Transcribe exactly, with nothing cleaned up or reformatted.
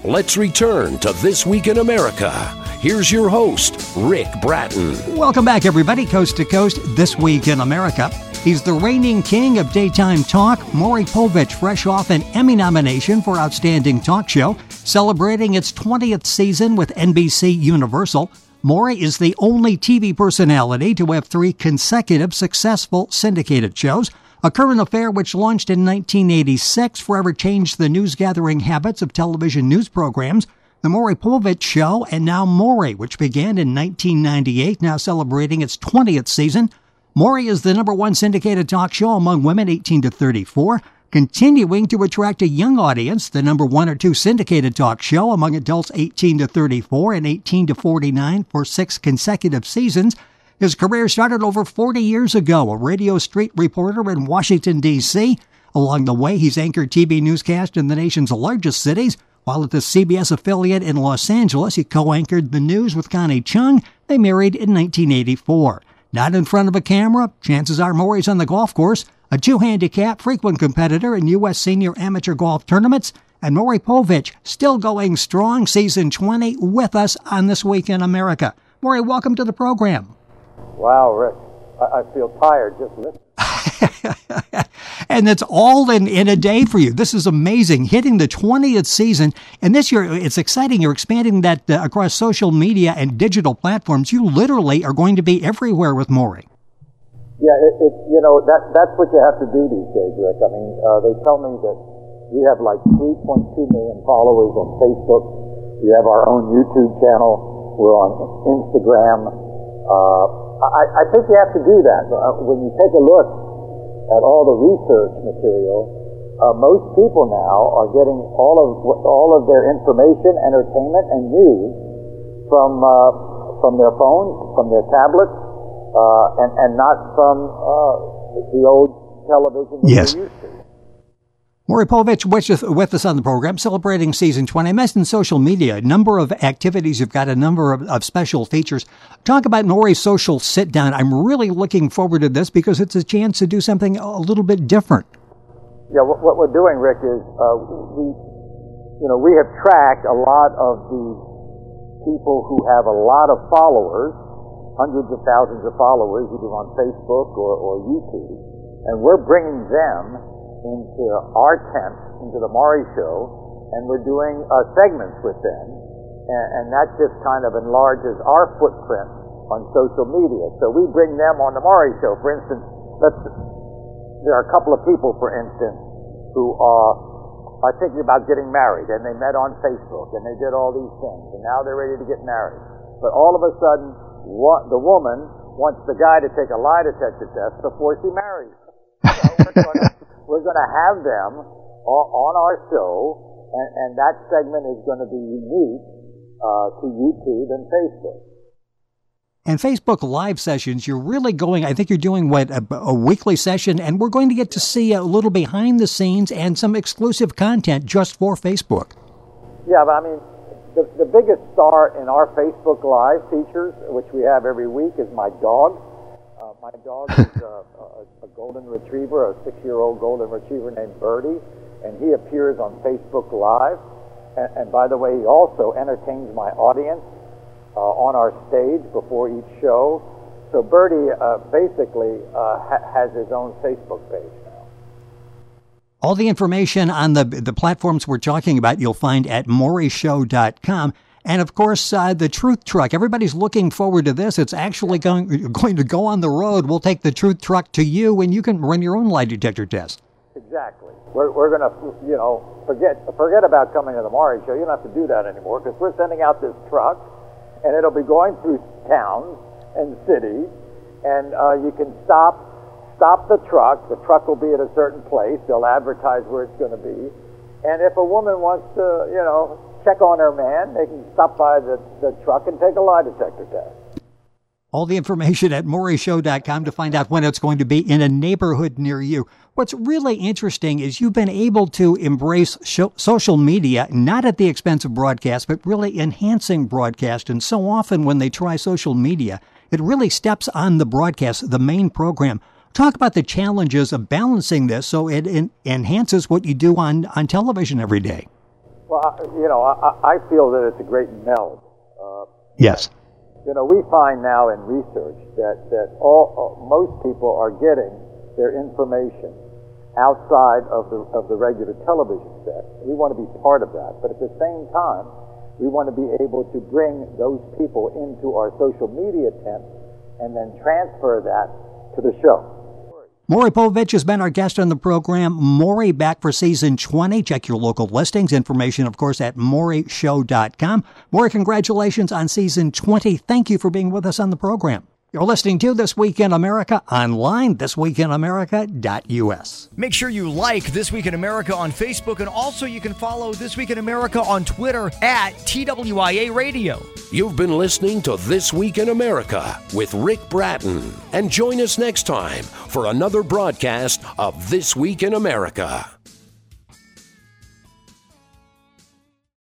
Let's return to This Week in America. Here's your host, Rick Bratton. Welcome back, everybody, coast to coast, This Week in America. He's the reigning king of daytime talk, Maury Povich, fresh off an Emmy nomination for Outstanding Talk Show, celebrating its twentieth season with N B C Universal. Maury is the only T V personality to have three consecutive successful syndicated shows. A Current Affair which launched in nineteen eighty-six forever changed the news-gathering habits of television news programs. The Maury Povich Show, and now Maury, which began in nineteen ninety-eight, now celebrating its twentieth season. Maury is the number one syndicated talk show among women eighteen to thirty-four, continuing to attract a young audience, the number one or two syndicated talk show among adults eighteen to thirty-four and eighteen to forty-nine for six consecutive seasons. His career started over forty years ago, a radio street reporter in Washington, D C Along the way, he's anchored T V newscasts in the nation's largest cities, while at the C B S affiliate in Los Angeles, he co-anchored the news with Connie Chung. They married in nineteen eighty-four. Not in front of a camera, chances are Maury's on the golf course, a two-handicap, frequent competitor in U S senior amateur golf tournaments, and Maury Povich still going strong, season twenty, with us on This Week in America. Maury, welcome to the program. Wow, Rick, I, I feel tired just listening. And it's all in, in a day for you. This is amazing, hitting the twentieth season. And this year, it's exciting. You're expanding that uh, across social media and digital platforms. You literally are going to be everywhere with Maury. Yeah, it, it, you know, that that's what you have to do these days, Rick. I mean, uh, they tell me that we have like three point two million followers on Facebook. We have our own YouTube channel. We're on Instagram. Uh, I, I think you have to do that. Uh, when you take a look at all the research material, uh, most people now are getting all of all of their information, entertainment, and news from uh, from their phones, from their tablets, uh, and and not from uh, the old television that yes. they used to. Maury Povich with us on the program, celebrating season twenty. I mentioned social media, a number of activities. You've got a number of, of special features. Talk about Maury's social sit-down. I'm really looking forward to this because it's a chance to do something a little bit different. Yeah, what, what we're doing, Rick, is uh, we, you know, we have tracked a lot of the people who have a lot of followers, hundreds of thousands of followers, either on Facebook or, or YouTube, and we're bringing them into our tent, into the Maury Show, and we're doing uh, segments with them, and, and that just kind of enlarges our footprint on social media. So we bring them on the Maury Show. For instance, let's, there are a couple of people, for instance, who are, are thinking about getting married, and they met on Facebook, and they did all these things, and now they're ready to get married. But all of a sudden, what, the woman wants the guy to take a lie detector test before she marries. So we're gonna, We're going to have them on our show, and, and that segment is going to be unique uh, to YouTube and Facebook. And Facebook Live sessions, you're really going, I think you're doing, what, a, a weekly session, and we're going to get to see a little behind the scenes and some exclusive content just for Facebook. Yeah, but I mean, the, the biggest star in our Facebook Live features, which we have every week, is my dog. Uh, my dog is uh, a, a golden retriever, a six-year-old golden retriever named Birdie, and he appears on Facebook Live. And, and by the way, he also entertains my audience uh, on our stage before each show. So Birdie uh, basically uh, ha- has his own Facebook page now. All the information on the the platforms we're talking about you'll find at maury show dot com. And, of course, uh, the Truth Truck. Everybody's looking forward to this. It's actually going going to go on the road. We'll take the Truth Truck to you, and you can run your own lie detector test. Exactly. We're, we're going to, you know, forget forget about coming to the Maury Show. You don't have to do that anymore because we're sending out this truck, and it'll be going through towns and cities, and uh, you can stop stop the truck. The truck will be at a certain place. They'll advertise where it's going to be. And if a woman wants to, you know, check on her man, they can stop by the, the truck and take a lie detector test. All the information at maury show dot com to find out when it's going to be in a neighborhood near you. What's really interesting is you've been able to embrace show, social media, not at the expense of broadcast, but really enhancing broadcast. And so often when they try social media, it really steps on the broadcast, the main program. Talk about the challenges of balancing this so it en- enhances what you do on, on television every day. Well, you know, I, I feel that it's a great meld. Uh, yes. You know, we find now in research that, that all, uh, most people are getting their information outside of the, of the regular television set. We want to be part of that. But at the same time, we want to be able to bring those people into our social media tent and then transfer that to the show. Maury Povich has been our guest on the program. Maury back for season twenty. Check your local listings. Information, of course, at maury show dot com. Maury, congratulations on season twenty. Thank you for being with us on the program. You're listening to This Week in America online, this week in america dot u s. Make sure you like This Week in America on Facebook, and also you can follow This Week in America on Twitter at T W I A Radio. You've been listening to This Week in America with Rick Bratton. And join us next time for another broadcast of This Week in America.